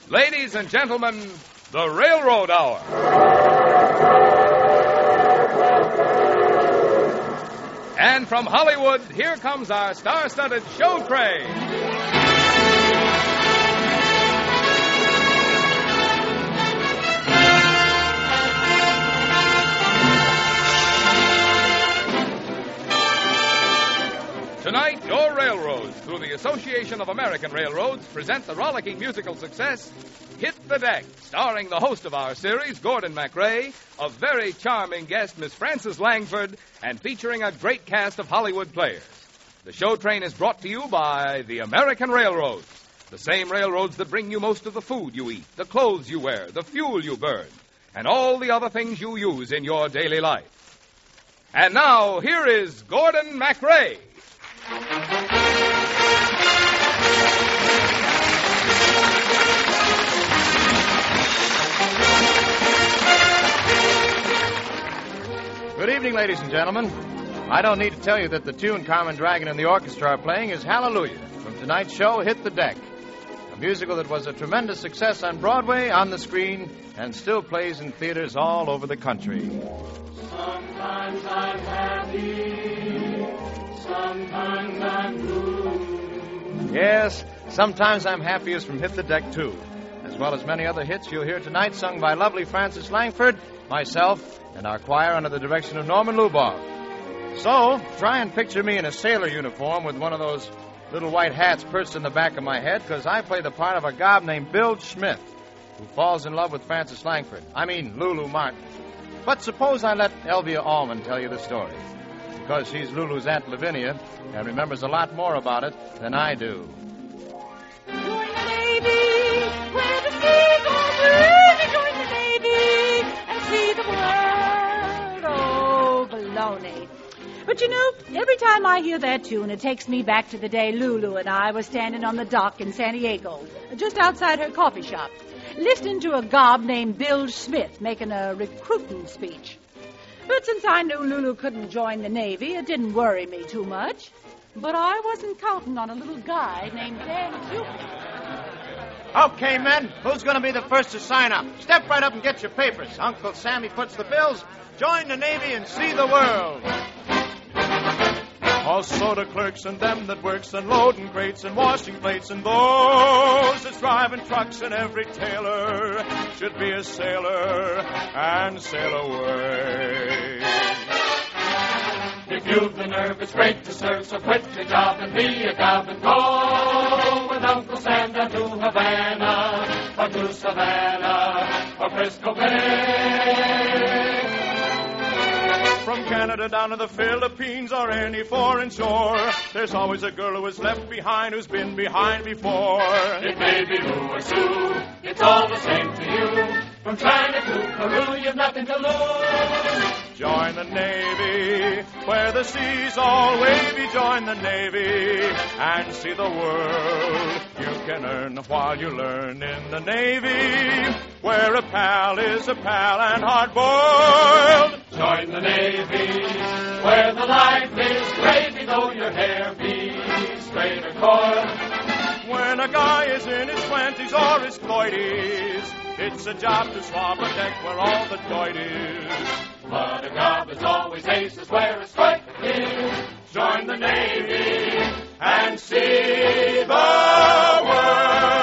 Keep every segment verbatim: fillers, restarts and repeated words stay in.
Ladies and gentlemen, the Railroad Hour. And from Hollywood, here comes our star-studded show train. Tonight, your railroads, through the Association of American Railroads, present the rollicking musical success, Hit the Deck, starring the host of our series, Gordon MacRae, a very charming guest, Miss Frances Langford, and featuring a great cast of Hollywood players. The show train is brought to you by the American Railroads, the same railroads that bring you most of the food you eat, the clothes you wear, the fuel you burn, and all the other things you use in your daily life. And now, here is Gordon MacRae. Good evening, ladies and gentlemen. I don't need to tell you that the tune Carmen Dragon and the orchestra are playing is Hallelujah from tonight's show, Hit the Deck, a musical that was a tremendous success on Broadway, on the screen, and still plays in theaters all over the country. Sometimes I'm happy, sometimes I'm blue. Yes, sometimes I'm happiest from Hit the Deck, too, as well as many other hits you'll hear tonight sung by lovely Frances Langford, myself, and our choir under the direction of Norman Luboff. So, try and picture me in a sailor uniform with one of those little white hats perched in the back of my head, because I play the part of a gob named Bill Schmidt, who falls in love with Frances Langford. I mean, Lulu Martin. But suppose I let Elvia Allman tell you the story, because she's Lulu's Aunt Lavinia and remembers a lot more about it than I do. Join the Navy, where the sea goes blue. Join the Navy and see the world. Oh, baloney. But you know, every time I hear that tune, it takes me back to the day Lulu and I were standing on the dock in San Diego, just outside her coffee shop, listening to a gob named Bill Smith making a recruiting speech. But since I knew Lulu couldn't join the Navy, it didn't worry me too much. But I wasn't counting on a little guy named Dan Cupid. Okay, men, who's going to be the first to sign up? Step right up and get your papers. Uncle Sammy puts the bills. Join the Navy and see the world. All soda clerks and them that works and loading crates and washing plates and those that's driving trucks, and every tailor should be a sailor and sail away. If you've the nerve, it's great to serve, so quit your job and be a gob and go with Uncle Sam down to Havana or to Savannah or Frisco Bay. From Canada down to the Philippines or any foreign shore, there's always a girl who is left behind who's been behind before. It may be Lou or Sue, it's all the same to you. From China to Peru, you've nothing to lose. Join the Navy, where the sea's all wavy. Join the Navy and see the world. You can earn while you learn in the Navy, where a pal is a pal and hard-boiled. Join the Navy, where the life is gravy, though your hair be straight or coiled. When a guy is in his twenties or his thirties, it's a job to swab a deck where all the doit is. But a gob is always aces where a strike is. Join the Navy and see the world.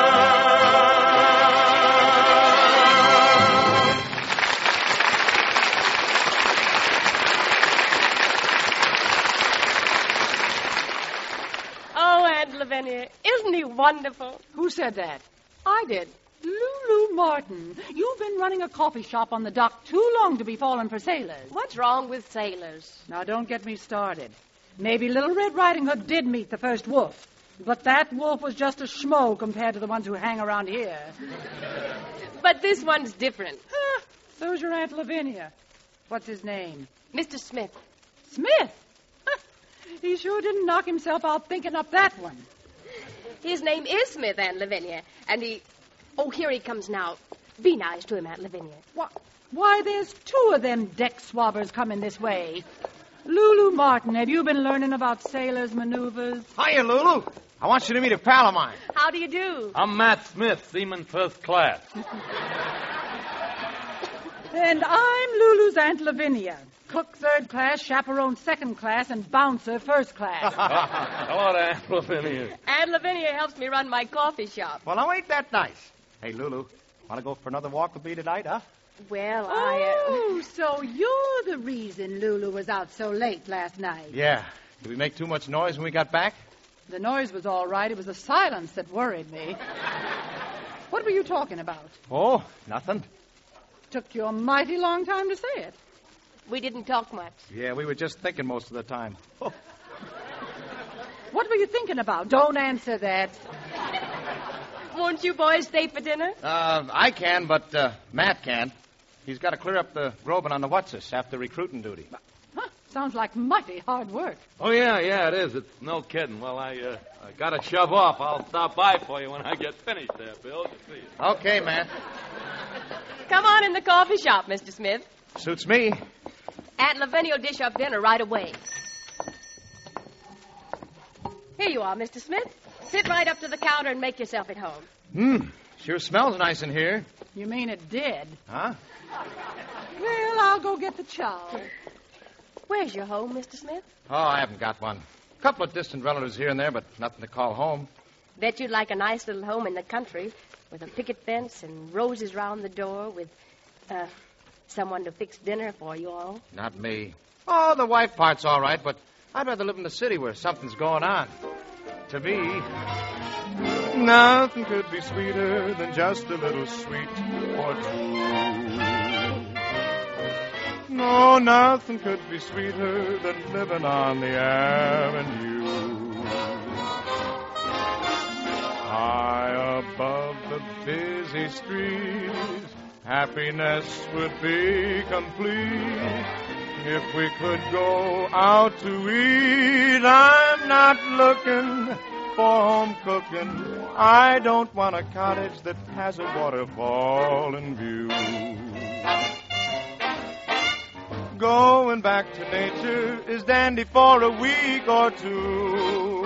Oh, Aunt Lavinia, isn't he wonderful? Who said that? I did. Lulu Martin, you've been running a coffee shop on the dock too long to be falling for sailors. What's wrong with sailors? Now, don't get me started. Maybe Little Red Riding Hood did meet the first wolf, but that wolf was just a schmo compared to the ones who hang around here. But this one's different. Huh, so's your Aunt Lavinia. What's his name? Mister Smith. Smith? Huh, he sure didn't knock himself out thinking up that one. His name is Smith, Aunt Lavinia, and he... Oh, here he comes now. Be nice to him, Aunt Lavinia. Why, why, there's two of them deck swabbers coming this way. Lulu Martin, have you been learning about sailors' maneuvers? Hiya, Lulu. I want you to meet a pal of mine. How do you do? I'm Matt Smith, Seaman First Class. And I'm Lulu's Aunt Lavinia. Cook third class, chaperone second class, and bouncer first class. Hello there, Aunt Lavinia. Aunt Lavinia helps me run my coffee shop. Well, now, ain't that nice? Hey, Lulu, want to go for another walk with me tonight, huh? Well, I... Uh... Oh, so you're the reason Lulu was out so late last night. Yeah. Did we make too much noise when we got back? The noise was all right. It was the silence that worried me. What were you talking about? Oh, nothing. Took you a mighty long time to say it. We didn't talk much. Yeah, we were just thinking most of the time. Oh. What were you thinking about? Don't answer that. Won't you boys stay for dinner? Uh, I can, but uh, Matt can't. He's got to clear up the Groban on the Whatsis after recruiting duty. Huh, sounds like mighty hard work. Oh, yeah, yeah, it is. It's no kidding. Well, I, uh, I got to shove off. I'll stop by for you when I get finished there, Bill. To see you. Okay, Matt. Come on in the coffee shop, Mister Smith. Suits me. Aunt Lavinia will dish up dinner right away. Here you are, Mister Smith. Sit right up to the counter and make yourself at home. Hmm. Sure smells nice in here. You mean it did? Huh? Well, I'll go get the chow. Where's your home, Mister Smith? Oh, I haven't got one. A couple of distant relatives here and there, but nothing to call home. Bet you'd like a nice little home in the country with a picket fence and roses round the door with uh, someone to fix dinner for you all. Not me. Oh, the wife part's all right, but I'd rather live in the city where something's going on. To me, nothing could be sweeter than just a little sweet or two. No, nothing could be sweeter than living on the avenue. High above the busy streets, happiness would be complete if we could go out to eat. I'm not looking for home cooking. I don't want a cottage that has a waterfall in view. Going back to nature is dandy for a week or two.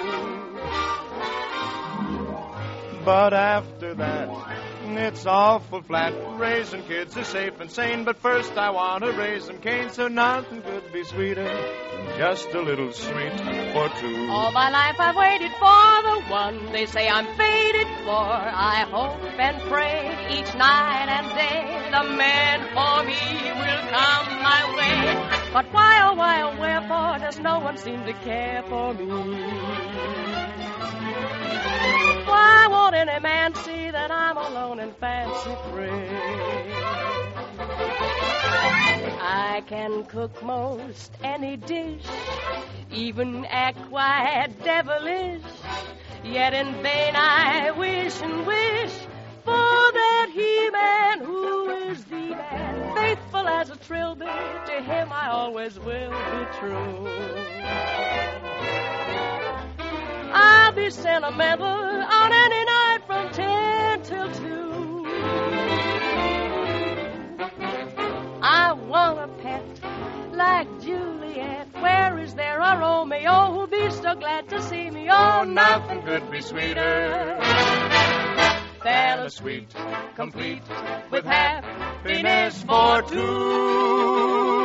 But after that, it's awful flat. Raising kids is safe and sane, but first I want to raise some cane, so nothing could be sweeter than just a little sweet for two. All my life I've waited for the one they say I'm fated for. I hope and pray each night and day the man for me will come my way. But why, oh, why, oh, wherefore does no one seem to care for me? Why won't any man see that I'm alone and fancy free? I can cook most any dish, even act quite devilish. Yet in vain I wish and wish for that he-man who is the man. Faithful as a trilby, to him I always will be true. I'll be sentimental on any night from ten till two. I want a pet like Juliet. Where is there a Romeo who'll be so glad to see me? Oh, nothing could be sweeter than a sweet, complete, with happiness for two.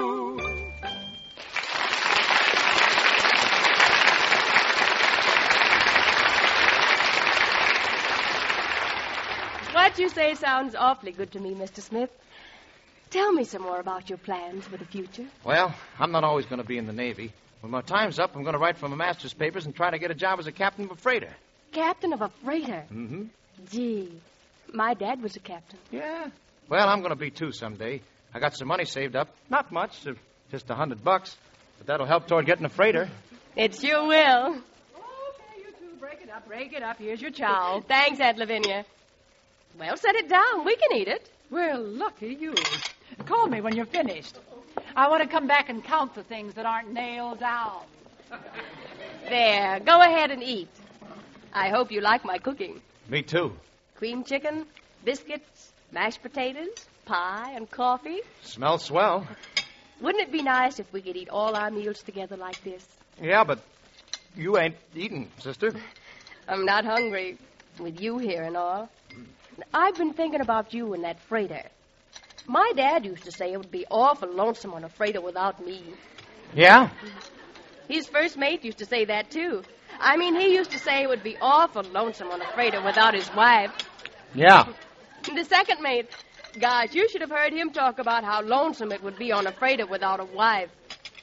What you say sounds awfully good to me, Mister Smith. Tell me some more about your plans for the future. Well, I'm not always going to be in the Navy. When my time's up, I'm going to write for my master's papers and try to get a job as a captain of a freighter. Captain of a freighter? Mm-hmm. Gee, my dad was a captain. Yeah. Well, I'm going to be, too, someday. I got some money saved up. Not much, just a hundred bucks. But that'll help toward getting a freighter. It sure will. Okay, you two, break it up, break it up. Here's your chow. Thanks, Aunt Lavinia. Well, set it down. We can eat it. Well, lucky you. Call me when you're finished. I want to come back and count the things that aren't nailed down. There, go ahead and eat. I hope you like my cooking. Me too. Cream chicken, biscuits, mashed potatoes, pie, and coffee. Smells swell. Wouldn't it be nice if we could eat all our meals together like this? Yeah, but You ain't eating, sister. I'm not hungry, with you here and all. I've been thinking about you and that freighter. My dad used to say it would be awful lonesome on a freighter without me. Yeah? His first mate used to say that, too. I mean, he used to say it would be awful lonesome on a freighter without his wife. Yeah. The second mate, gosh, you should have heard him talk about how lonesome it would be on a freighter without a wife.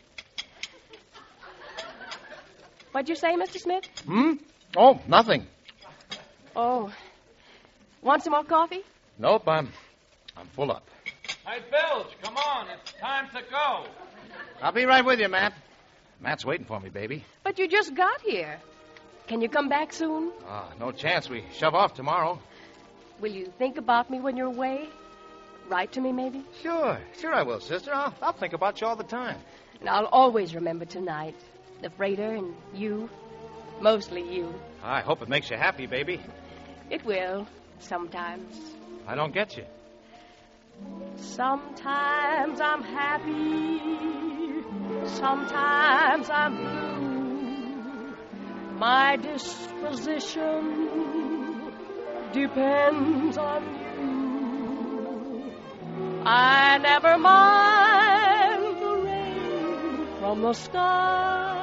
What'd you say, Mister Smith? Hmm? Oh, nothing. Oh. Want some more coffee? Nope, I'm I'm full up. Hey, Bilge, come on. It's time to go. I'll be right with you, Matt. Matt's waiting for me, baby. But you just got here. Can you come back soon? Ah, no chance. We shove off tomorrow. Will you think about me when you're away? Write to me, maybe? Sure. Sure I will, sister. I'll, I'll think about you all the time. And I'll always remember tonight. The freighter and you. Mostly you. I hope it makes you happy, baby. It will, sometimes. I don't get you. Sometimes I'm happy. Sometimes I'm blue. My disposition depends on you. I never mind the rain from the skies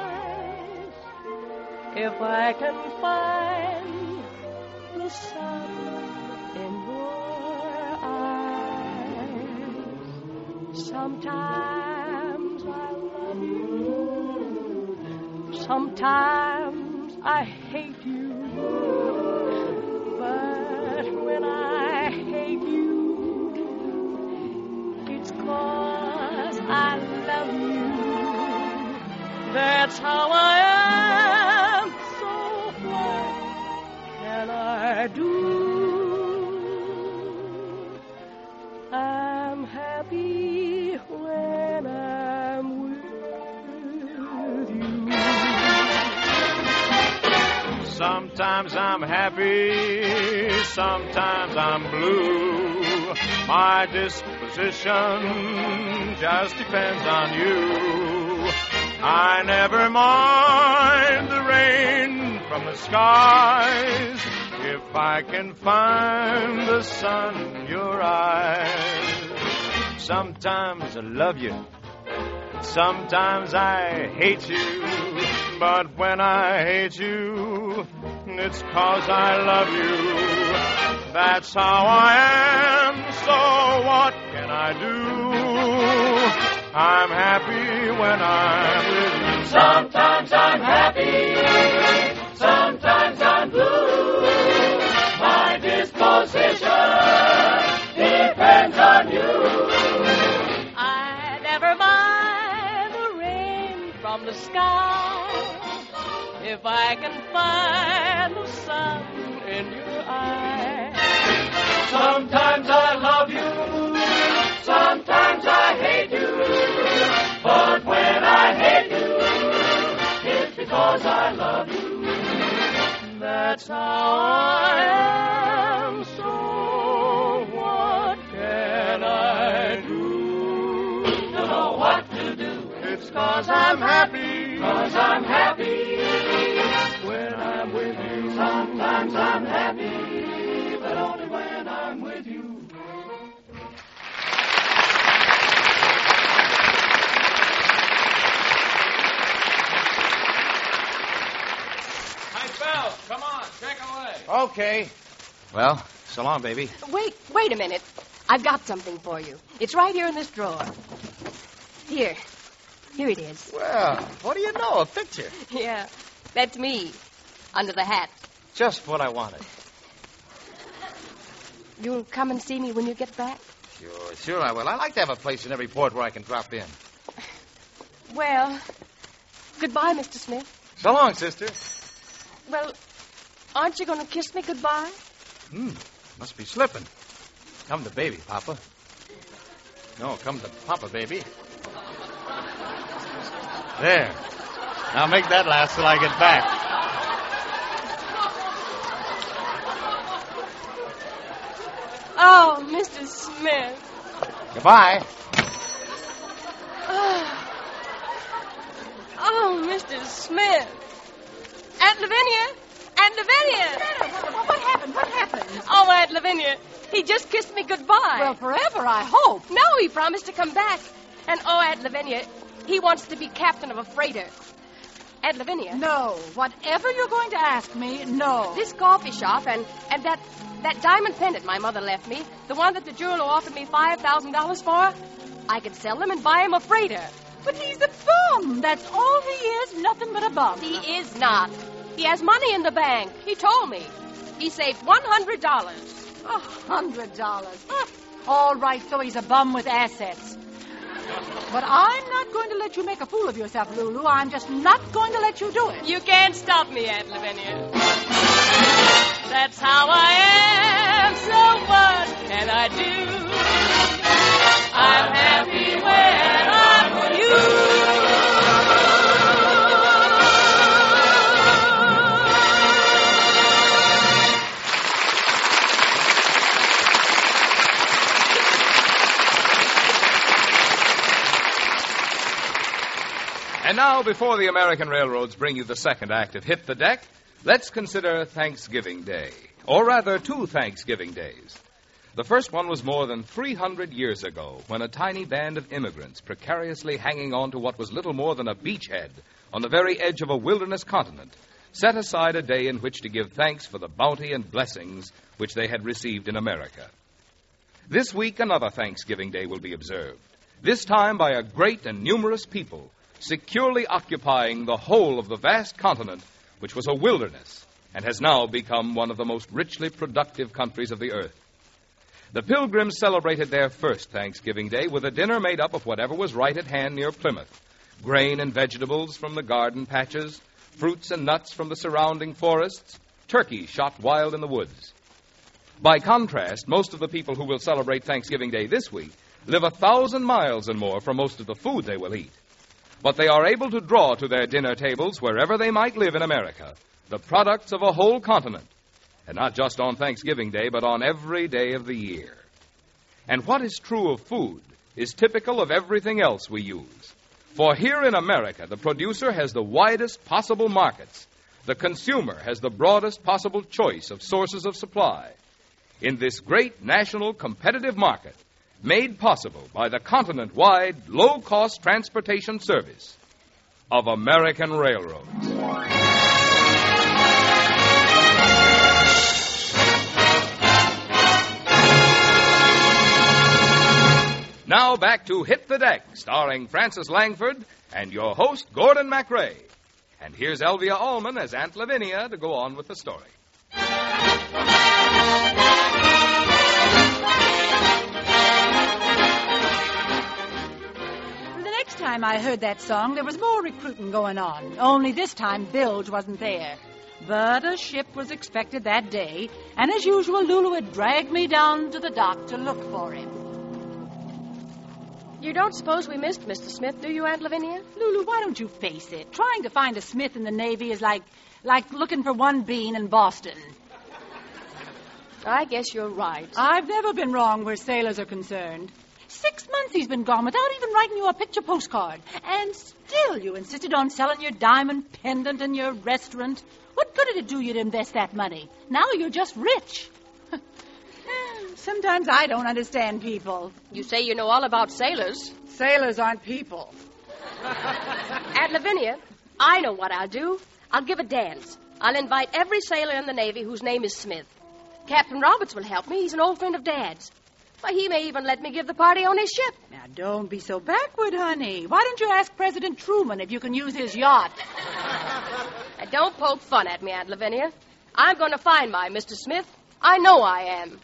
if I can find the sun in your eyes. Sometimes I love you. Sometimes I hate you. But when I hate you, it's 'cause I love you. That's how I am. So what can I do? I'm happy when I'm with you. Sometimes I'm happy, sometimes I'm blue. My disposition just depends on you. I never mind the rain from the skies if I can find the sun in your eyes. Sometimes I love you, sometimes I hate you. But when I hate you, it's 'cause I love you. That's how I am, so what can I do? I'm happy when I'm with you. Sometimes I'm happy, sometimes I'm blue. My disposition depends on you. I never mind the rain from the sky if I can find the sun in your eyes. Sometimes I love you, sometimes I hate you. But when I hate you, it's because I love you. That's how I am, so what can I do? Don't know what to do. It's 'cause I'm happy, 'Cause I'm happy. when I'm with you. Sometimes I'm happy, but only when I'm with you. Hey, Bilge, come on. Take away. Okay. Well, so long, baby. Wait, wait a minute. I've got something for you. It's right here in this drawer. Here. Here it is. Well, what do you know? A picture. Yeah, that's me, under the hat. Just what I wanted. You'll come and see me when you get back? Sure, sure I will. I like to have a place in every port where I can drop in. Well, goodbye, Mister Smith. So long, sister. Well, aren't you going to kiss me goodbye? Hmm, must be slipping. Come to baby, Papa. No, come to Papa, baby. There. Now make that last till I get back. Oh, Mister Smith. Goodbye. Oh, oh Mister Smith. Aunt Lavinia! Aunt Lavinia! What, what happened? What happened? Oh, Aunt Lavinia, he just kissed me goodbye. Well, forever, I hope. No, he promised to come back. And, oh, Aunt Lavinia, he wants to be captain of a freighter. Aunt Lavinia. No. Whatever you're going to ask me, no. This coffee shop and, and that that diamond pendant my mother left me, the one that the jeweler offered me five thousand dollars for, I could sell them and buy him a freighter. But he's a bum. That's all he is, nothing but a bum. He is not. He has money in the bank. He told me. He saved one hundred dollars. A hundred dollars. All right, so he's a bum with assets. But I'm not going to let you make a fool of yourself, Lulu. I'm just not going to let you do it. You can't stop me, Aunt Lavinia. That's how I am, so what can I do? I'm happy when I'm with you. And now, before the American railroads bring you the second act of Hit the Deck, let's consider Thanksgiving Day. Or rather, two Thanksgiving days. The first one was more than three hundred years ago, when a tiny band of immigrants, precariously hanging on to what was little more than a beachhead on the very edge of a wilderness continent, set aside a day in which to give thanks for the bounty and blessings which they had received in America. This week, another Thanksgiving Day will be observed, this time by a great and numerous people, securely occupying the whole of the vast continent, which was a wilderness and has now become one of the most richly productive countries of the earth. The Pilgrims celebrated their first Thanksgiving Day with a dinner made up of whatever was right at hand near Plymouth: grain and vegetables from the garden patches, fruits and nuts from the surrounding forests, turkeys shot wild in the woods. By contrast, most of the people who will celebrate Thanksgiving Day this week live a thousand miles and more from most of the food they will eat. But they are able to draw to their dinner tables, wherever they might live in America, the products of a whole continent, and not just on Thanksgiving Day, but on every day of the year. And what is true of food is typical of everything else we use. For here in America, the producer has the widest possible markets. The consumer has the broadest possible choice of sources of supply. In this great national competitive market, made possible by the continent-wide, low-cost transportation service of American railroads. Now back to Hit the Deck, starring Francis Langford and your host, Gordon MacRae. And here's Elvia Allman as Aunt Lavinia to go on with the story. The time I heard that song, there was more recruiting going on. Only this time, Bilge wasn't there. But a ship was expected that day, and as usual, Lulu had dragged me down to the dock to look for him. You don't suppose we missed Mister Smith, do you, Aunt Lavinia? Lulu, why don't you face it? Trying to find a Smith in the Navy is like, like looking for one bean in Boston. I guess you're right. I've never been wrong where sailors are concerned. Six months he's been gone without even writing you a picture postcard. And still you insisted on selling your diamond pendant and your restaurant. What good did it do you to invest that money? Now you're just rich. Sometimes I don't understand people. You say you know all about sailors. Sailors aren't people. Aunt Lavinia, I know what I'll do. I'll give a dance. I'll invite every sailor in the Navy whose name is Smith. Captain Roberts will help me. He's an old friend of Dad's. Why, he may even let me give the party on his ship. Now, don't be so backward, honey. Why don't you ask President Truman if you can use his yacht? Now, don't poke fun at me, Aunt Lavinia. I'm going to find my Mister Smith. I know I am.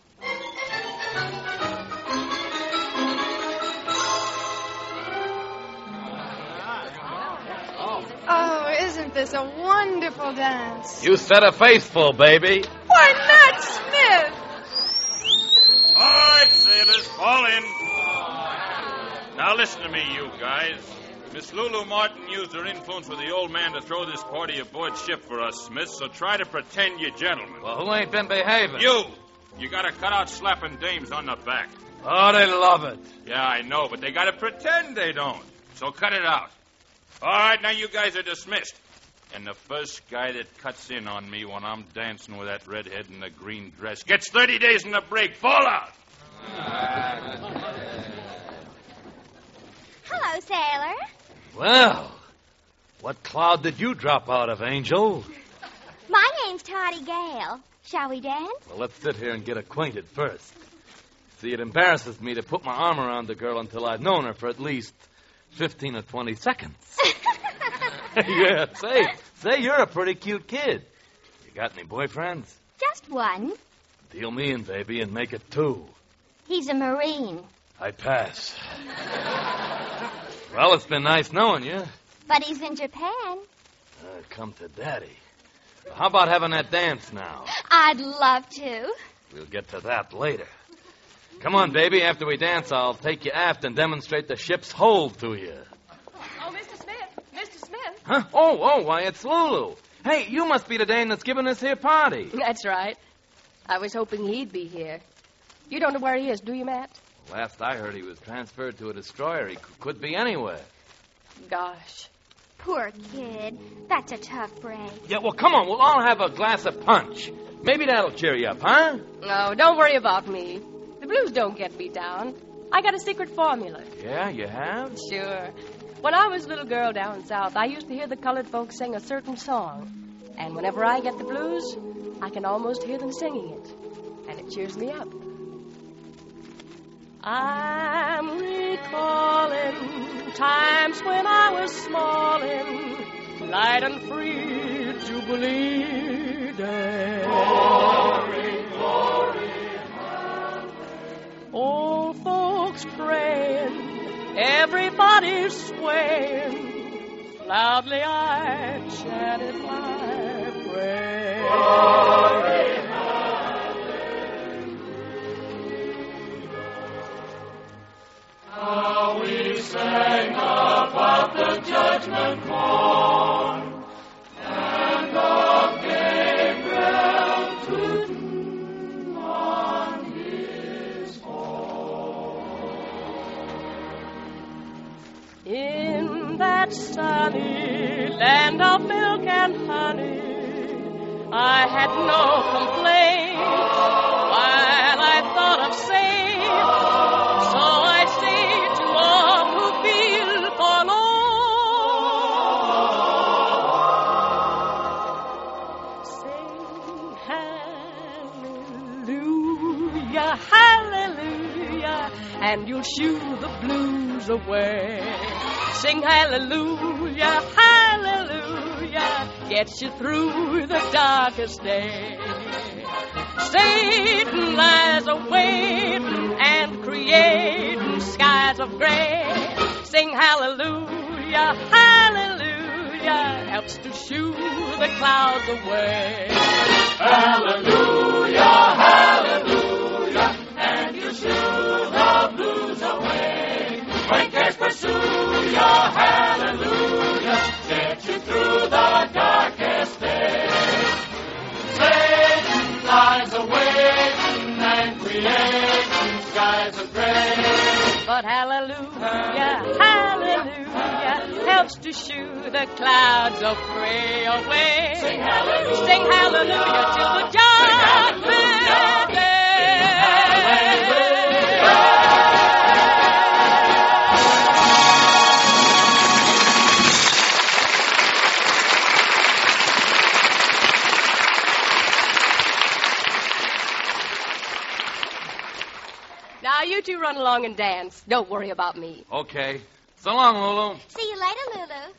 Oh, isn't this a wonderful dance? You said a faithful, baby. Why not Smith? All right, sailors, fall in. Now listen to me, you guys. Miss Lulu Martin used her influence with the old man to throw this party aboard ship for us, Smith, so try to pretend you're gentlemen. Well, who ain't been behaving? You! You gotta cut out slapping dames on the back. Oh, they love it. Yeah, I know, but they gotta pretend they don't. So cut it out. All right, now you guys are dismissed. And the first guy that cuts in on me when I'm dancing with that redhead in the green dress gets thirty days in the break. Fall out! Hello, sailor. Well, what cloud did you drop out of, Angel? My name's Toddy Gale. Shall we dance? Well, let's sit here and get acquainted first. See, it embarrasses me to put my arm around the girl until I've known her for at least fifteen or twenty seconds. Yeah, say, say, you're a pretty cute kid. You got any boyfriends? Just one. Deal me in, baby, and make it two. He's a Marine. I pass. Well, it's been nice knowing you. But he's in Japan. Uh, come to Daddy. How about having that dance now? I'd love to. We'll get to that later. Come on, baby. After we dance, I'll take you aft and demonstrate the ship's hold to you. Oh, Mister Smith. Mister Smith. Huh? Oh, oh, why, it's Lulu. Hey, you must be the dame that's giving this here party. That's right. I was hoping he'd be here. You don't know where he is, do you, Matt? Last I heard, he was transferred to a destroyer. He c- could be anywhere. Gosh. Poor kid. That's a tough break. Yeah, well, come on. We'll all have a glass of punch. Maybe that'll cheer you up, huh? No, don't worry about me. The blues don't get me down. I got a secret formula. Yeah, you have? Sure. When I was a little girl down south, I used to hear the colored folks sing a certain song. And whenever I get the blues, I can almost hear them singing it. And it cheers me up. I'm recalling times when I was smallin', light and free, Jubilee Day. Glory, glory, old folks praying, everybody swaying, loudly I chanted my prayer. glory. How we sang about the judgment morn, and of Gabriel tooting on his horn. In that sunny land of milk and honey, I had no complaint while I thought of saying, so I say to all who feel forlorn, sing hallelujah, hallelujah, and you'll shoo the blues away. Sing hallelujah, hallelujah, gets you through the darkest day. Satan lies awaiting and creating skies of gray. Sing hallelujah, hallelujah, helps to shoo the clouds away. Hallelujah, hallelujah, and you shoo the blues away. When cares pursue you, hallelujah, get you through the darkest day. Satan lies awaiting and creating skies of gray. But hallelujah, hallelujah, helps to shoo the clouds of gray away. Sing hallelujah, sing hallelujah till the judgment day. Now, you two run along and dance. Don't worry about me. Okay. So long, Lulu. See you later, Lulu.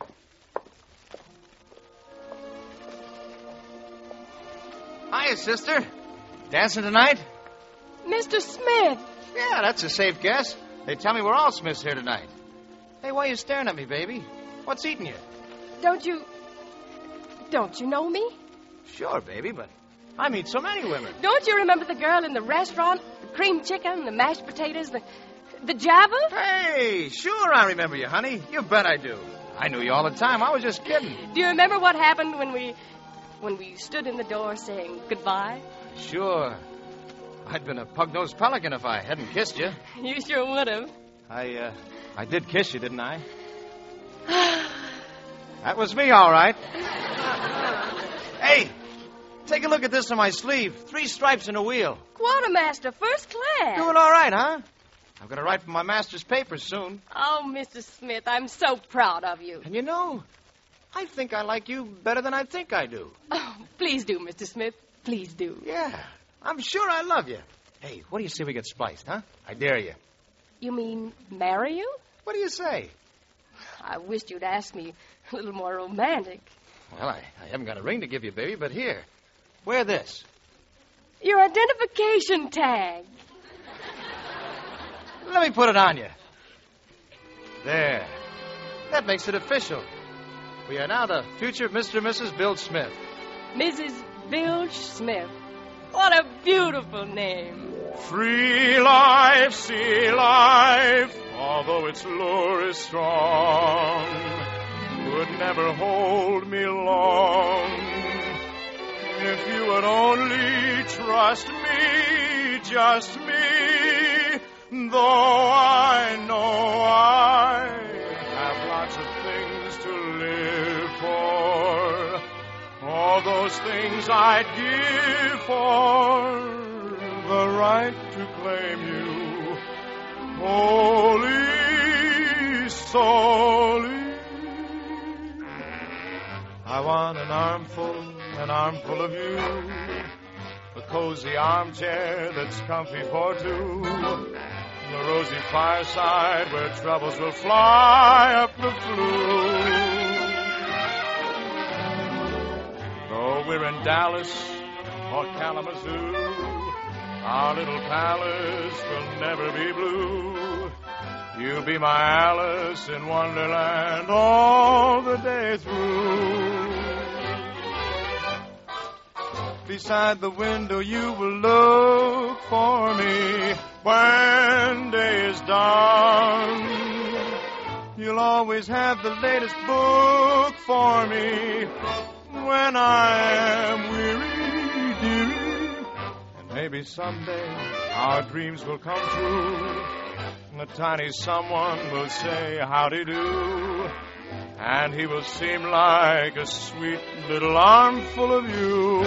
Hiya, sister. Dancing tonight? Mister Smith. Yeah, that's a safe guess. They tell me we're all Smiths here tonight. Hey, why are you staring at me, baby? What's eating you? Don't you... Don't you know me? Sure, baby, but I meet so many women. Don't you remember the girl in the restaurant? The cream chicken, the mashed potatoes, the... The Java? Hey, sure I remember you, honey. You bet I do. I knew you all the time. I was just kidding. Do you remember what happened when we... When we stood in the door saying goodbye? Sure. I'd been a pug-nosed pelican if I hadn't kissed you. You sure would have. I, uh, I did kiss you, didn't I? That was me, all right. Hey, take a look at this on my sleeve. Three stripes and a wheel. Quartermaster, first class. Doing all right, huh? I'm going to write for my master's papers soon. Oh, Mister Smith, I'm so proud of you. And you know, I think I like you better than I think I do. Oh, please do, Mister Smith. Please do. Yeah, I'm sure I love you. Hey, what do you say we get spliced, huh? I dare you. You mean marry you? What do you say? I wished you'd ask me a little more romantic. Well, I, I haven't got a ring to give you, baby, but here. Wear this. Your identification tag. Let me put it on you. There. That makes it official. We are now the future Mister and Missus Bill Smith. Missus Bill Smith. What a beautiful name. Free life, sea life, although its lure is strong, would never hold me long. If you would only trust me, just me, though I know I have lots of things to live for, all those things I'd give for the right to claim you, wholly, solely. I want an armful, an armful of you, a cozy armchair that's comfy for two, a rosy fireside where troubles will fly up the flue. Though we're in Dallas or Kalamazoo, our little palace will never be blue. You'll be my Alice in Wonderland all the day through. Beside the window you will look for me when day is done. You'll always have the latest book for me when I am weary, dearie. And maybe someday our dreams will come true. A tiny someone will say howdy do, and he will seem like a sweet little armful of you.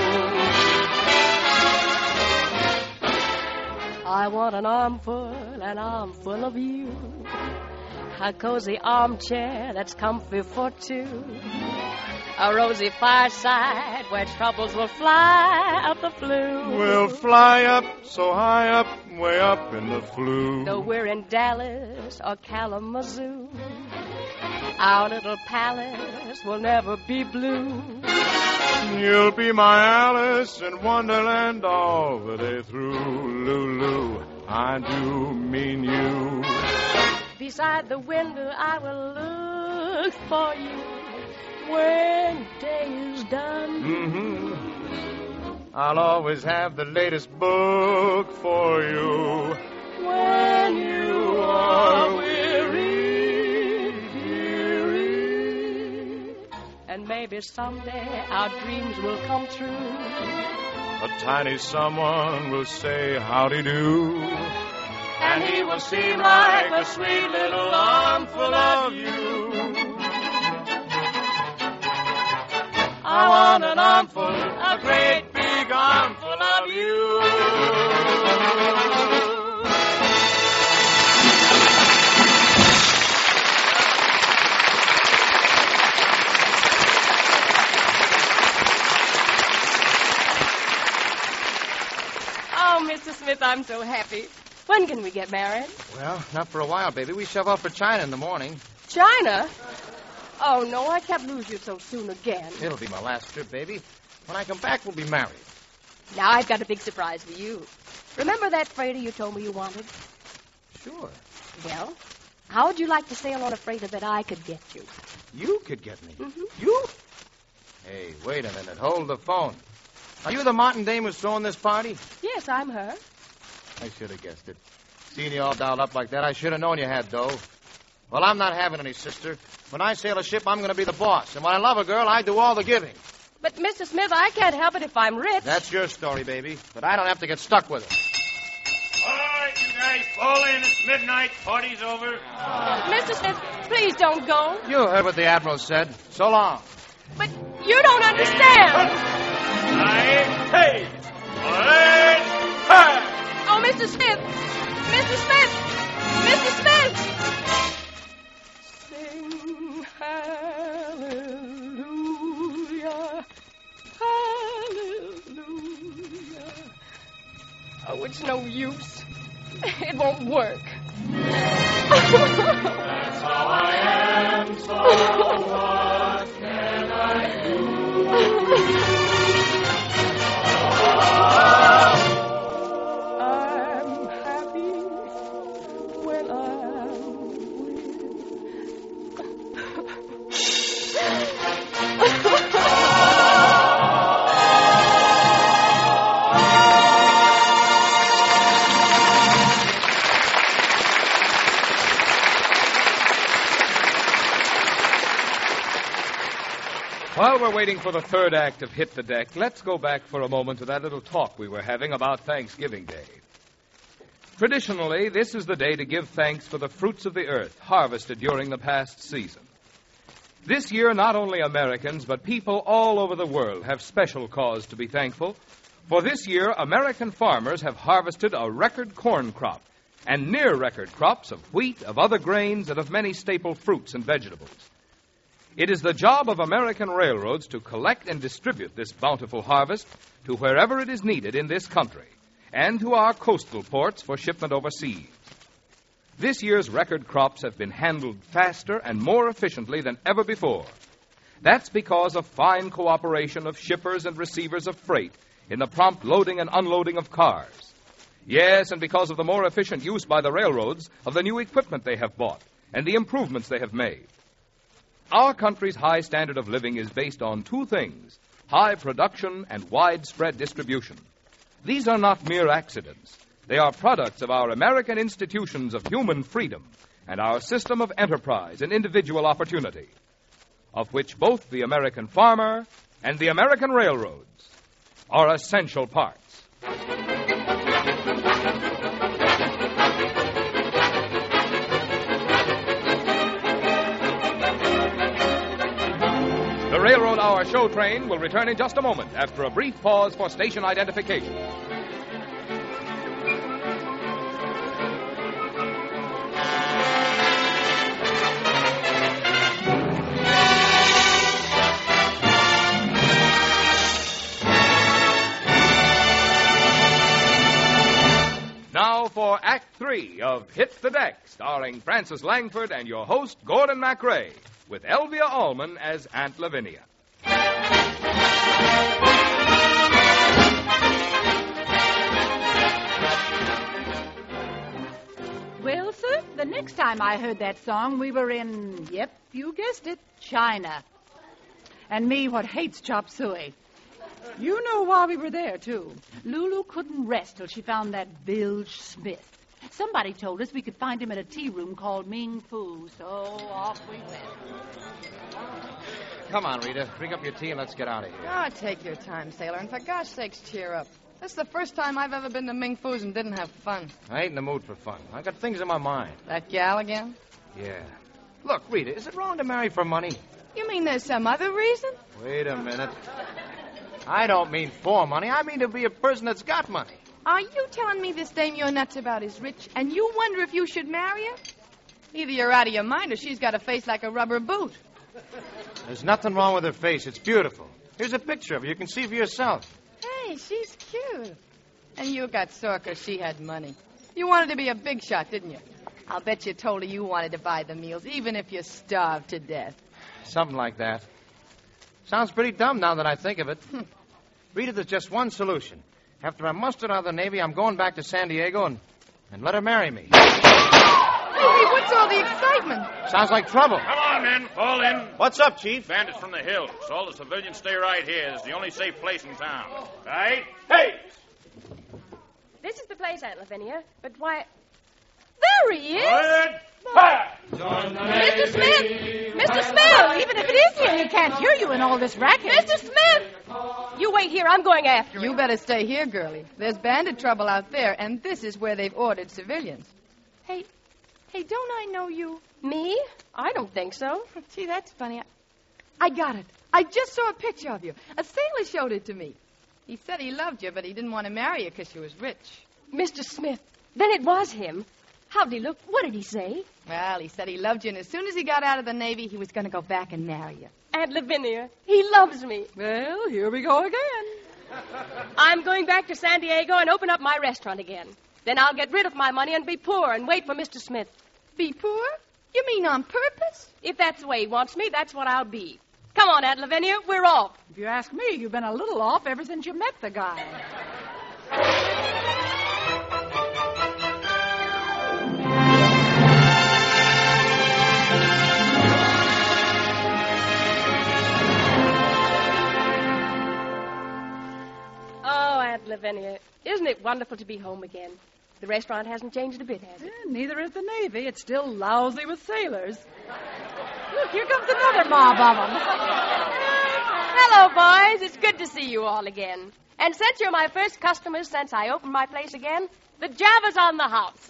I want an armful, an armful of you, a cozy armchair that's comfy for two, a rosy fireside where troubles will fly up the flue. We'll fly up so high up, way up in the flue. Though we're in Dallas or Kalamazoo, our little palace will never be blue. You'll be my Alice in Wonderland all the day through. Lulu, I do mean you. Beside the window I will look for you when day is done. Mm-hmm. I'll always have the latest book for you when you are weary, dearie. And maybe someday our dreams will come true. A tiny someone will say howdy do, and he will seem like a sweet little armful of you. I want an armful, a great big armful of you. Oh, Mister Smith, I'm so happy. When can we get married? Well, not for a while, baby. We shove off for China in the morning. China? Oh, no, I can't lose you so soon again. It'll be my last trip, baby. When I come back, we'll be married. Now I've got a big surprise for you. Remember that freighter you told me you wanted? Sure. Well, how would you like to sail on a freighter that I could get you? You could get me? Mm-hmm. You? Hey, wait a minute. Hold the phone. Are you the Martin dame who's throwing this party? Yes, I'm her. I should have guessed it. Seeing you all dolled up like that, I should have known you had dough. Well, I'm not having any, sister. When I sail a ship, I'm going to be the boss. And when I love a girl, I do all the giving. But, Mister Smith, I can't help it if I'm rich. That's your story, baby. But I don't have to get stuck with it. All right, you guys. guys, fall in. It's midnight. Party's over. Mister Smith, please don't go. You heard what the Admiral said. So long. But you don't understand. Aye, hey. All right. Hi. Oh, Mister Smith. Mister Smith. Mister Smith. Sing hallelujah. Hallelujah. Oh, it's no use. It won't work. That's how I am, so what can I do? I'm happy when I'm While we're waiting for the third act of Hit the Deck, let's go back for a moment to that little talk we were having about Thanksgiving Day. Traditionally, this is the day to give thanks for the fruits of the earth harvested during the past season. This year, not only Americans, but people all over the world have special cause to be thankful. For this year, American farmers have harvested a record corn crop and near-record crops of wheat, of other grains, and of many staple fruits and vegetables. It is the job of American railroads to collect and distribute this bountiful harvest to wherever it is needed in this country and to our coastal ports for shipment overseas. This year's record crops have been handled faster and more efficiently than ever before. That's because of fine cooperation of shippers and receivers of freight in the prompt loading and unloading of cars. Yes, and because of the more efficient use by the railroads of the new equipment they have bought and the improvements they have made. Our country's high standard of living is based on two things: high production and widespread distribution. These are not mere accidents. They are products of our American institutions of human freedom and our system of enterprise and individual opportunity, of which both the American farmer and the American railroads are essential parts. The Railroad Hour show train will return in just a moment after a brief pause for station identification. Now for Act Three of Hit the Deck, starring Francis Langford and your host, Gordon MacRae, with Elvia Allman as Aunt Lavinia. Well, sir, the next time I heard that song, we were in, yep, you guessed it, China. And me, what hates chop suey. You know why we were there, too. Lulu couldn't rest till she found that Bilge Smith. Somebody told us we could find him at a tea room called Ming Fu, so off we went. Come on, Rita. Drink up your tea and let's get out of here. Oh, take your time, sailor, and for gosh sakes, cheer up. This is the first time I've ever been to Ming Fu's and didn't have fun. I ain't in the mood for fun. I got things in my mind. That gal again? Yeah. Look, Rita, is it wrong to marry for money? You mean there's some other reason? Wait a minute. I don't mean for money. I mean to be a person that's got money. Are you telling me this dame you're nuts about is rich, and you wonder if you should marry her? Either you're out of your mind or she's got a face like a rubber boot. There's nothing wrong with her face. It's beautiful. Here's a picture of her. You can see for yourself. Hey, she's cute. And you got sore 'cause she had money. You wanted to be a big shot, didn't you? I'll bet you told her you wanted to buy the meals, even if you starved to death. Something like that. Sounds pretty dumb now that I think of it. Rita, there's just one solution. After I'm mustered out of the Navy, I'm going back to San Diego and, and let her marry me. Hey, what's all the excitement? Sounds like trouble. Come on, men. Fall in. What's up, Chief? Bandits from the hills. All the civilians stay right here. It's the only safe place in town. Right? Hey! This is the place, Aunt Lavinia. But why... There he is! Quiet! Fire! Mister Smith! Mister Smith! Well, even if it is here, he can't hear you in all this racket. Mister Smith! You wait here. I'm going after him. You better stay here, girlie. There's bandit trouble out there, and this is where they've ordered civilians. Hey, hey, don't I know you? Me? I don't think so. Gee, that's funny. I, I got it. I just saw a picture of you. A sailor showed it to me. He said he loved you, but he didn't want to marry you because you was rich. Mister Smith. Then it was him. How'd he look? What did he say? Well, he said he loved you, and as soon as he got out of the Navy, he was going to go back and marry you. Aunt Lavinia, he loves me. Well, here we go again. I'm going back to San Diego and open up my restaurant again. Then I'll get rid of my money and be poor and wait for Mister Smith. Be poor? You mean on purpose? If that's the way he wants me, that's what I'll be. Come on, Aunt Lavinia, we're off. If you ask me, you've been a little off ever since you met the guy. Oh, Aunt Lavinia, isn't it wonderful to be home again? The restaurant hasn't changed a bit, has it? Yeah, neither is the Navy. It's still lousy with sailors. Look, here comes another mob of them. Hello, boys. It's good to see you all again. And since you're my first customers since I opened my place again, the Java's on the house.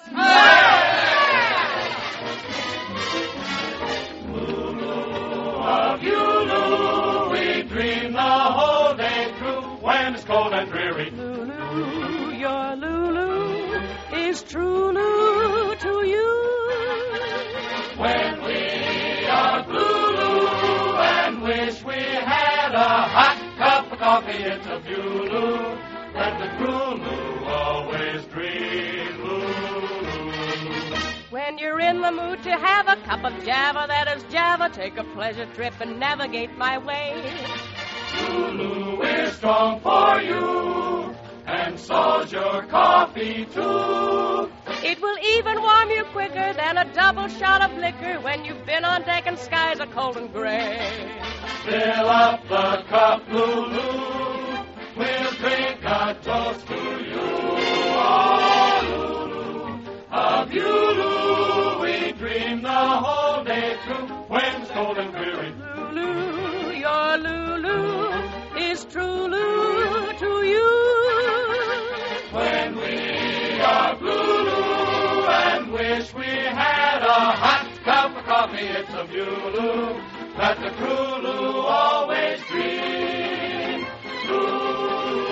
Of you, Lulu, we dream the whole day through when it's cold and dreary. Lulu, your Lulu is true Lulu to you. When we are blue, Lulu, and wish we had a hot cup of coffee, it's a Lulu that the crew Lulu always dream, Lulu. When you're in the mood to have a cup of Java, that is Java, take a pleasure trip and navigate my way. Lulu is strong for you, and so's your coffee, too. It will even warm you quicker than a double shot of liquor when you've been on deck and skies are cold and gray. Fill up the cup, Lulu. We'll drink a toast to you. Oh, Lulu, of you, Lulu, we dream the whole day through when it's cold and dreary. Lulu, your Lulu is true Lulu to you. When we are blue, Lulu, and wish we had a hot cup of coffee, it's a Lulu that the crew Lulu always dream. Lulu.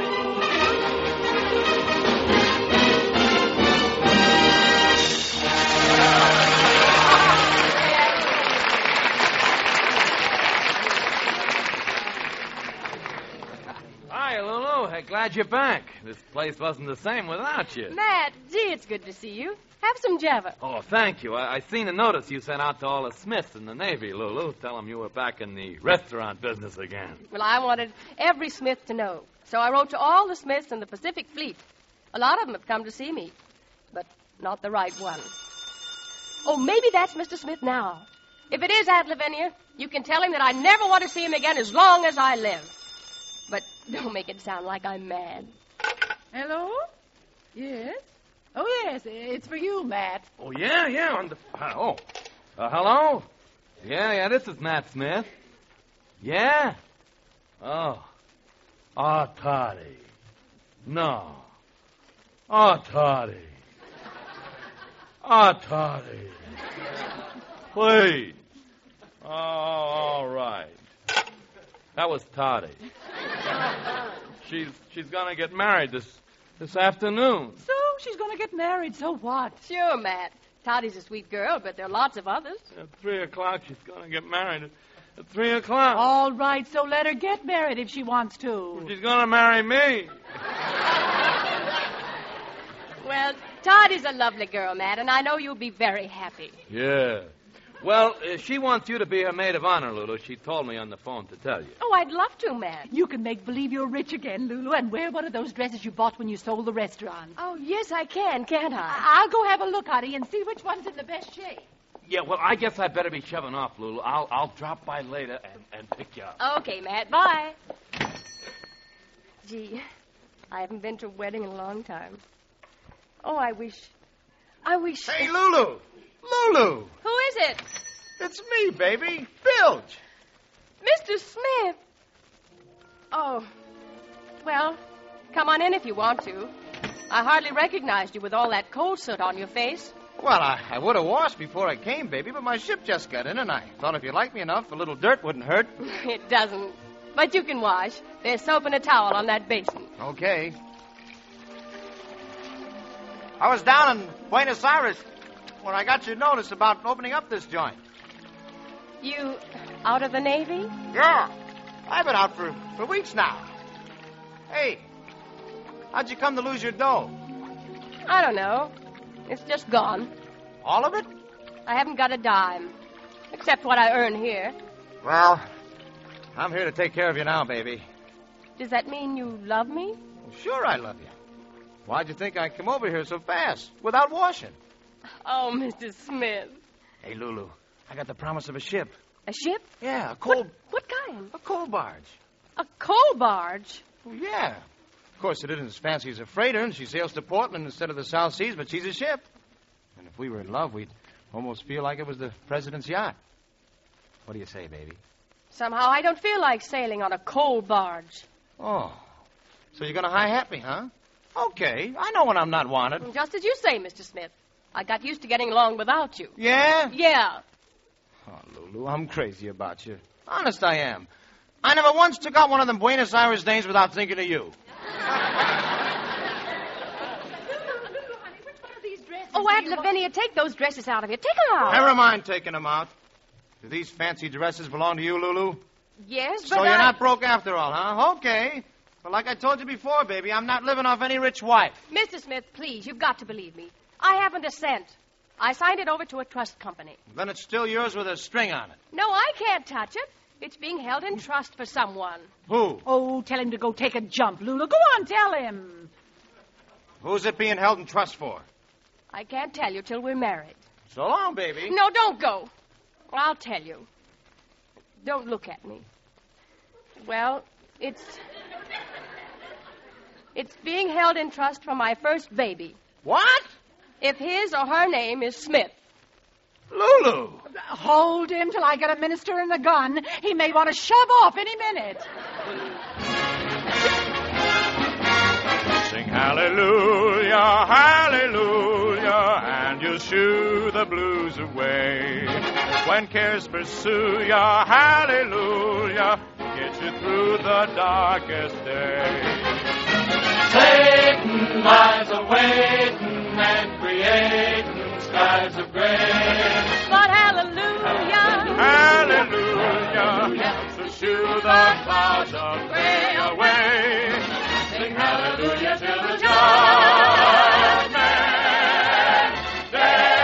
Hi, Lulu. Hey, glad you're back. This place wasn't the same without you. Matt, gee, it's good to see you. Have some Java. Oh, thank you. I, I seen a notice you sent out to all the Smiths in the Navy, Lulu. Tell them you were back in the restaurant business again. Well, I wanted every Smith to know. So I wrote to all the Smiths in the Pacific Fleet. A lot of them have come to see me, but not the right one. Oh, maybe that's Mister Smith now. If it is Aunt Lavinia, you can tell him that I never want to see him again as long as I live. But don't make it sound like I'm mad. Hello? Yes? Oh, yes, it's for you, Matt. Oh, yeah, yeah. On the, uh, oh, uh, hello? Yeah, yeah, this is Matt Smith. Yeah? Oh. Oh, Toddy. No. Oh, Toddy. Oh, Toddy. Please. Oh, all right. That was Toddy. She's she's gonna get married this this afternoon. So she's going to get married, so what? Sure, Matt. Toddie's a sweet girl, but there are lots of others. At three o'clock, she's gonna get married. At, at three o'clock. All right, so let her get married if she wants to. She's gonna marry me. Well, Toddie's a lovely girl, Matt, and I know you'll be very happy. Yeah. Well, uh, she wants you to be her maid of honor, Lulu. She told me on the phone to tell you. Oh, I'd love to, Matt. You can make believe you're rich again, Lulu, and wear one of those dresses you bought when you sold the restaurant. Oh, yes, I can, can't I? I- I'll go have a look, honey, and see which one's in the best shape. Yeah, well, I guess I better be shoving off, Lulu. I'll I'll drop by later and, and pick you up. Okay, Matt, bye. Gee, I haven't been to a wedding in a long time. Oh, I wish... I wish... Hey, Lulu! Lulu! Who is it? It's me, baby. Bilge. Mister Smith. Oh, Well, come on in if you want to. I hardly recognized you with all that coal soot on your face. Well, I, I would have washed before I came, baby, but my ship just got in, and I thought if you liked me enough, a little dirt wouldn't hurt. It doesn't. But you can wash. There's soap and a towel on that basin. Okay. I was down in Buenos Aires when I got your notice about opening up this joint. You out of the Navy? Yeah. I've been out for, for weeks now. Hey, how'd you come to lose your dough? I don't know. It's just gone. All of it? I haven't got a dime, except what I earn here. Well, I'm here to take care of you now, baby. Does that mean you love me? Sure I love you. Why'd you think I'd come over here so fast, without washing? Oh, Mister Smith. Hey, Lulu, I got the promise of a ship. A ship? Yeah, a coal... What, what kind? A coal barge. A coal barge? Well, yeah. Of course, it isn't as fancy as a freighter, and she sails to Portland instead of the South Seas, but she's a ship. And if we were in love, we'd almost feel like it was the president's yacht. What do you say, baby? Somehow I don't feel like sailing on a coal barge. Oh, so you're going to hi-hat me, huh? Okay, I know when I'm not wanted. Just as you say, Mister Smith. I got used to getting along without you. Yeah? Yeah. Oh, Lulu, I'm crazy about you. Honest, I am. I never once took out one of them Buenos Aires days without thinking of you. Oh, Aunt Lavinia, take those dresses out of here. Take them out. Never mind taking them out. Do these fancy dresses belong to you, Lulu? Yes, but So you're I... not broke after all, huh? Okay. But like I told you before, baby, I'm not living off any rich wife. Mister Smith, please, you've got to believe me. I haven't a cent. I signed it over to a trust company. Then it's still yours with a string on it. No, I can't touch it. It's being held in trust for someone. Who? Oh, tell him to go take a jump, Lulu. Go on, tell him. Who's it being held in trust for? I can't tell you till we're married. So long, baby. No, don't go. I'll tell you. Don't look at me. Well, it's... It's being held in trust for my first baby. What? If his or her name is Smith. Lulu! Hold him till I get a minister and a gun. He may want to shove off any minute. Sing hallelujah, hallelujah, and you'll shoo the blues away. When cares pursue ya, hallelujah, get you through the darkest day. Satan lies awaiting and creating skies of gray. But hallelujah, Hallelujah, helps to shoo the clouds of gray away. Sing hallelujah till the judgment day.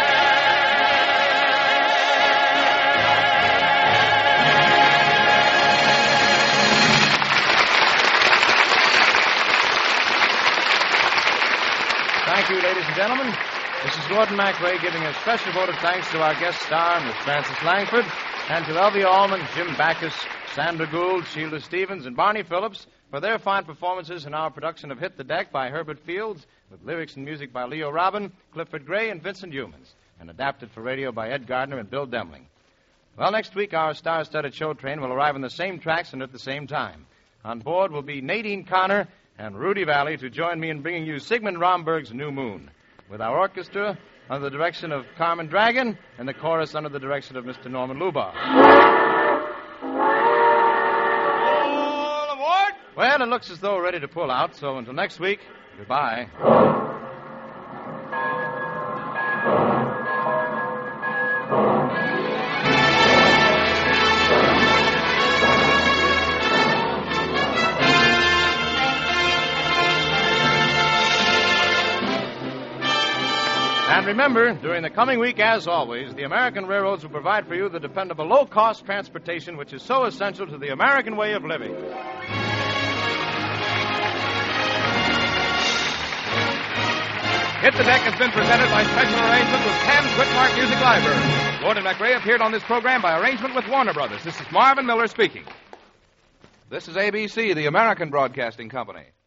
Thank you, ladies and gentlemen. This is Gordon MacRae giving a special vote of thanks to our guest star, Miss Frances Langford, and to Elvia Allman, Jim Backus, Sandra Gould, Sheila Stevens, and Barney Phillips for their fine performances in our production of Hit the Deck by Herbert Fields, with lyrics and music by Leo Robin, Clifford Gray, and Vincent Humans, and adapted for radio by Ed Gardner and Bill Demling. Well, next week, our star-studded show train will arrive on the same tracks and at the same time. On board will be Nadine Connor and Rudy Valley to join me in bringing you Sigmund Romberg's New Moon, with our orchestra under the direction of Carmen Dragon and the chorus under the direction of Mister Norman Lubar. All aboard! Well, it looks as though we're ready to pull out, so until next week, goodbye. And remember, during the coming week, as always, the American railroads will provide for you the dependable low-cost transportation which is so essential to the American way of living. Hit the Deck has been presented by special arrangement with Sam's Whitmark Music Library. Gordon MacRae appeared on this program by arrangement with Warner Brothers. This is Marvin Miller speaking. This is A B C, the American Broadcasting Company.